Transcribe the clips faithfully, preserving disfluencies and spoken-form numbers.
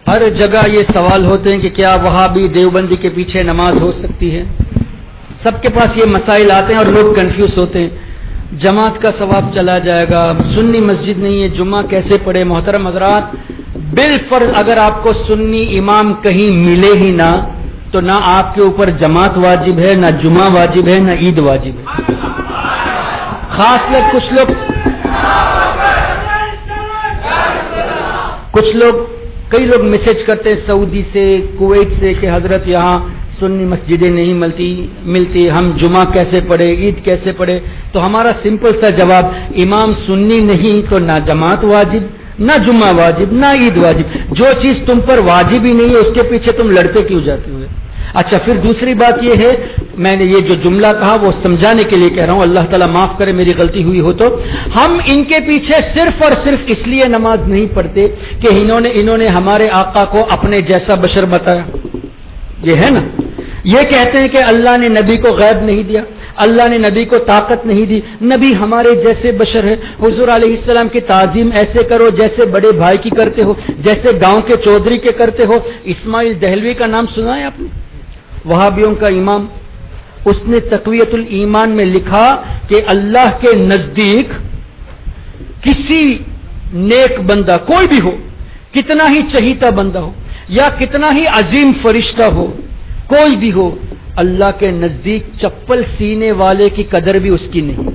ہر جگہ یہ سوال ہوتے ہیں کہ کیا وہابی دیوبندی کے پیچھے نماز ہو سکتی ہے؟ سب کے پاس یہ مسائل آتے ہیں اور لوگ کنفیوز ہوتے ہیں. جماعت کا ثواب چلا جائے گا، سنی مسجد نہیں ہے، جمعہ کیسے پڑھے؟ محترم حضرات، بالفرض اگر آپ کو سنی امام کہیں ملے ہی نہ تو نہ آپ کے اوپر جماعت واجب ہے، نہ جمعہ واجب ہے، نہ عید واجب ہے. خاص کر کچھ لوگ کچھ لوگ کئی لوگ میسج کرتے ہیں سعودی سے، کویت سے کہ حضرت یہاں سنی مسجدیں نہیں ملتی ملتی ہم جمعہ کیسے پڑھے، عید کیسے پڑھے؟ تو ہمارا سمپل سا جواب، امام سنی نہیں تو نہ جماعت واجب، نہ جمعہ واجب، نہ عید واجب. جو چیز تم پر واجب ہی نہیں ہے اس کے پیچھے تم لڑتے کیوں جاتے ہوئے؟ اچھا، پھر دوسری بات یہ ہے، میں نے یہ جو جملہ کہا وہ سمجھانے کے لیے کہہ رہا ہوں، اللہ تعالیٰ معاف کرے میری غلطی ہوئی ہو تو. ہم ان کے پیچھے صرف اور صرف اس لیے نماز نہیں پڑھتے کہ انہوں نے انہوں نے ہمارے آقا کو اپنے جیسا بشر بتایا. یہ ہے نا، یہ کہتے ہیں کہ اللہ نے نبی کو غیب نہیں دیا، اللہ نے نبی کو طاقت نہیں دی، نبی ہمارے جیسے بشر ہے. حضور علیہ السلام کی تعظیم ایسے کرو جیسے بڑے بھائی کی کرتے ہو، جیسے گاؤں کے چودھری کے کرتے ہو. اسماعیل دہلوی کا نام سنا ہے آپ نے؟ وہابیوں کا امام. اس نے تقویت الایمان میں لکھا کہ اللہ کے نزدیک کسی نیک بندہ کوئی بھی ہو، کتنا ہی چہیتا بندہ ہو یا کتنا ہی عظیم فرشتہ ہو، کوئی بھی ہو، اللہ کے نزدیک چپل سینے والے کی قدر بھی اس کی نہیں،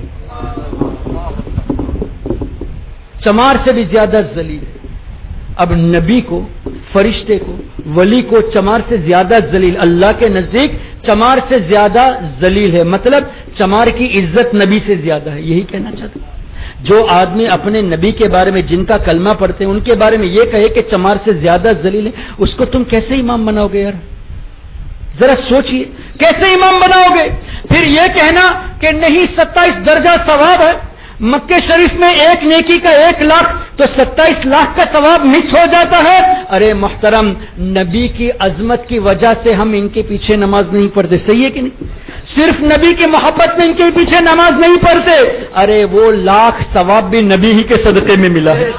چمار سے بھی زیادہ ذلیل ہے. اب نبی کو، فرشتے کو، ولی کو چمار سے زیادہ ذلیل، اللہ کے نزدیک چمار سے زیادہ ذلیل ہے. مطلب چمار کی عزت نبی سے زیادہ ہے. یہی کہنا چاہتا ہوں. جو آدمی اپنے نبی کے بارے میں، جن کا کلمہ پڑھتے ہیں، ان کے بارے میں یہ کہے کہ چمار سے زیادہ ذلیل ہے، اس کو تم کیسے امام بناؤ گے یار؟ ذرا سوچئے کیسے امام بناؤ گے؟ پھر یہ کہنا کہ نہیں ستائیس درجہ ثواب ہے، مکہ شریف میں ایک نیکی کا ایک لاکھ تو ستائیس لاکھ کا ثواب مس ہو جاتا ہے. ارے محترم، نبی کی عظمت کی وجہ سے ہم ان کے پیچھے نماز نہیں پڑھتے. صحیح ہے کہ نہیں؟ صرف نبی کی محبت میں ان کے پیچھے نماز نہیں پڑھتے. ارے وہ لاکھ ثواب بھی نبی ہی کے صدقے میں ملا ہے.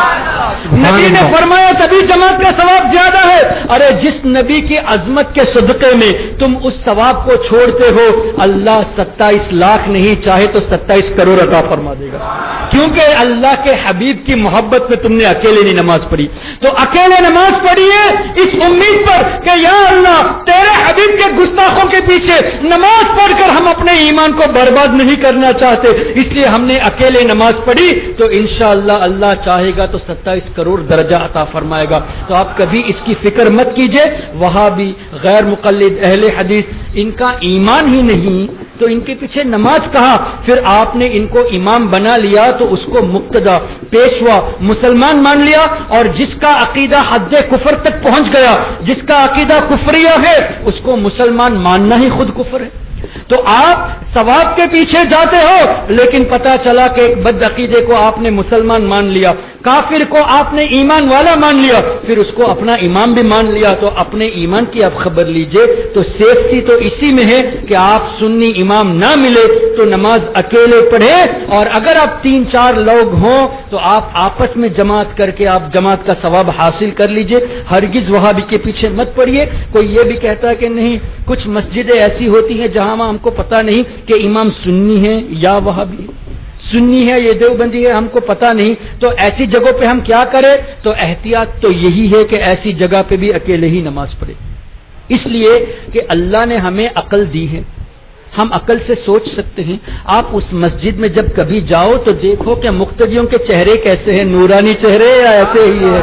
نبی نے فرمایا تبھی جماعت کا ثواب زیادہ ہے. ارے جس نبی کی عظمت کے صدقے میں تم اس ثواب کو چھوڑتے ہو، اللہ ستائیس لاکھ نہیں چاہے تو ستائیس کروڑ عطا فرما دے گا. کیونکہ اللہ کے حبیب کی محبت میں تم نے اکیلے نہیں نماز پڑھی. تو اکیلے نماز پڑھیے اس امید پر کہ یا اللہ تیرے حبیب کے گستاخوں کے پیچھے نماز پڑھ کر ہم اپنے ایمان کو برباد نہیں کرنا چاہتے، اس لیے ہم نے اکیلے نماز پڑھی. تو انشاءاللہ اللہ چاہے گا تو ستائیس کروڑ درجہ عطا فرمائے گا. تو آپ کبھی اس کی فکر مت کیجئے. وہابی، غیر مقلد، اہل حدیث، ان کا ایمان ہی نہیں تو ان کے پیچھے نماز کہا؟ پھر آپ نے ان کو امام بنا لیا تو اس کو مقتدا، پیشوا، مسلمان مان لیا. اور جس کا عقیدہ حد کفر تک پہنچ گیا، جس کا عقیدہ کفریہ ہے، اس کو مسلمان ماننا ہی خود کفر ہے. تو آپ ثواب کے پیچھے جاتے ہو لیکن پتا چلا کہ ایک بد عقیدے کو آپ نے مسلمان مان لیا، کافر کو آپ نے ایمان والا مان لیا، پھر اس کو اپنا امام بھی مان لیا. تو اپنے ایمان کی آپ خبر لیجئے. تو سیفٹی تو اسی میں ہے کہ آپ سنی امام نہ ملے تو نماز اکیلے پڑھے، اور اگر آپ تین چار لوگ ہوں تو آپ آپس میں جماعت کر کے آپ جماعت کا ثواب حاصل کر لیجئے. ہرگز وہابی کے پیچھے مت پڑیے. کوئی یہ بھی کہتا ہے کہ نہیں کچھ مسجدیں ایسی ہوتی ہیں جہاں ہم کو پتہ نہیں کہ امام سنی ہے یا وہابی ہے، سنی ہے یہ دیوبندی ہے، ہم کو پتہ نہیں. تو ایسی جگہوں پہ ہم کیا کریں؟ تو احتیاط تو یہی ہے کہ ایسی جگہ پہ بھی اکیلے ہی نماز پڑھے. اس لیے کہ اللہ نے ہمیں عقل دی ہے، ہم عقل سے سوچ سکتے ہیں. آپ اس مسجد میں جب کبھی جاؤ تو دیکھو کہ مقتدیوں کے چہرے کیسے ہیں، نورانی چہرے یا ایسے ہی ہے،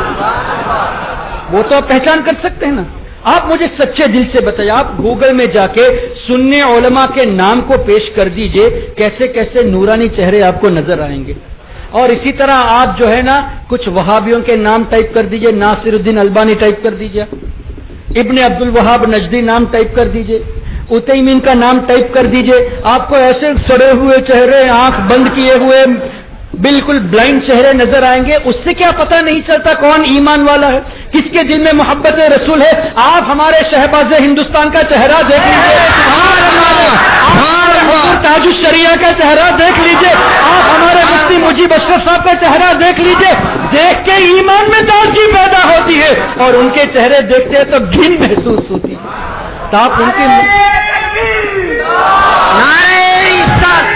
وہ تو آپ پہچان کر سکتے ہیں نا. آپ مجھے سچے دل سے بتائیے، آپ گوگل میں جا کے سنی علماء کے نام کو پیش کر دیجئے، کیسے کیسے نورانی چہرے آپ کو نظر آئیں گے. اور اسی طرح آپ جو ہے نا کچھ وہابیوں کے نام ٹائپ کر دیجئے، ناصر الدین البانی ٹائپ کر دیجئے، ابن عبد الوہاب نجدی نام ٹائپ کر دیجئے، عثیمین کا نام ٹائپ کر دیجئے، آپ کو ایسے سڑے ہوئے چہرے، آنکھ بند کیے ہوئے، بالکل بلائنڈ چہرے نظر آئیں گے. اس سے کیا پتہ نہیں چلتا کون ایمان والا ہے، کس کے دل میں محبت رسول ہے. آپ ہمارے شہباز ہندوستان کا چہرہ دیکھ لیجئے، آپ تاج الشریعہ کا چہرہ دیکھ لیجئے، آپ ہمارے مفتی مجیب اشرف صاحب کا چہرہ دیکھ لیجئے. دیکھ کے ایمان میں تازگی پیدا ہوتی ہے. اور ان کے چہرے دیکھتے ہیں تو گھن محسوس ہوتی ہے. تو آپ ان کی نعرہ عزت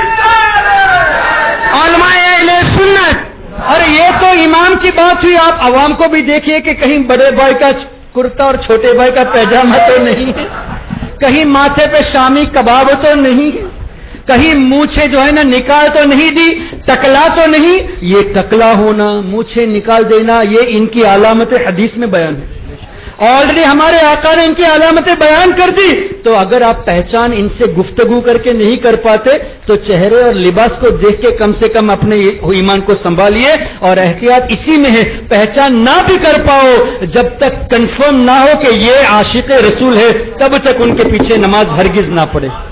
علماء اہل سنت. اور یہ تو امام کی بات ہوئی. آپ عوام کو بھی دیکھیے کہ کہیں بڑے بھائی کا کرتا اور چھوٹے بھائی کا پیجامہ تو نہیں ہے, کہیں ماتھے پہ شامی کباب تو نہیں ہے, کہیں مونچھے جو ہے نا نکال تو نہیں دی, ٹکلا تو نہیں. یہ ٹکلا ہونا, مونچھے نکال دینا, یہ ان کی علامت حدیث میں بیان ہے. آلریڈی ہمارے آقا نے ان کی علامتیں بیان کر دی. تو اگر آپ پہچان ان سے گفتگو کر کے نہیں کر پاتے تو چہرے اور لباس کو دیکھ کے کم سے کم اپنے ایمان کو سنبھالیے. اور احتیاط اسی میں ہے, پہچان نہ بھی کر پاؤ جب تک کنفرم نہ ہو کہ یہ عاشق رسول ہے تب تک ان کے پیچھے نماز ہرگز نہ پڑے.